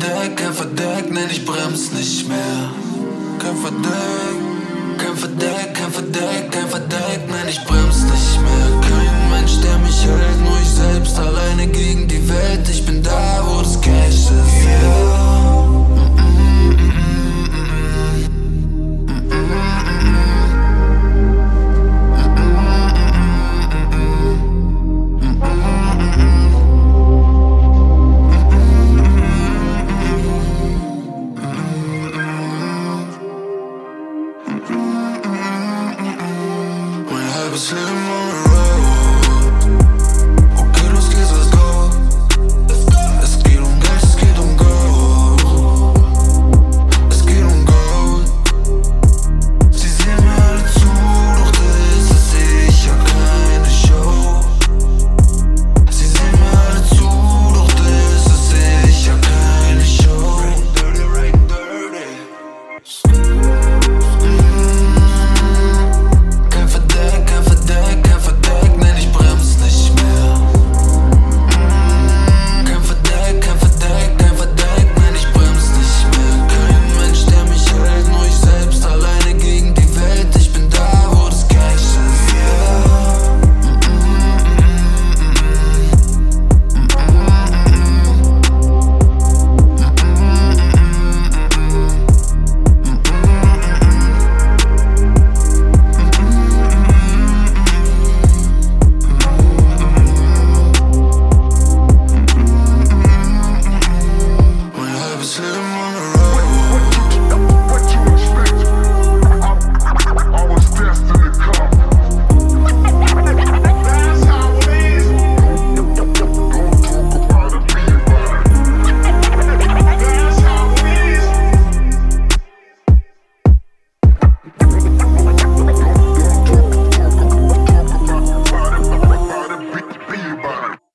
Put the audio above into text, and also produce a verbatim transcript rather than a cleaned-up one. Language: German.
Verdeck, kein Verdeck, nein, ich brems nicht mehr. Kein Verdeck, kein Verdeck, kein Verdeck, kein Verdeck, nein, ich brems nicht mehr. Kein Mensch, der mich hält, nur ich selbst, alleine gegen die Welt. Ich bin da, wo das Cash ist, yeah. Mein halbes Leben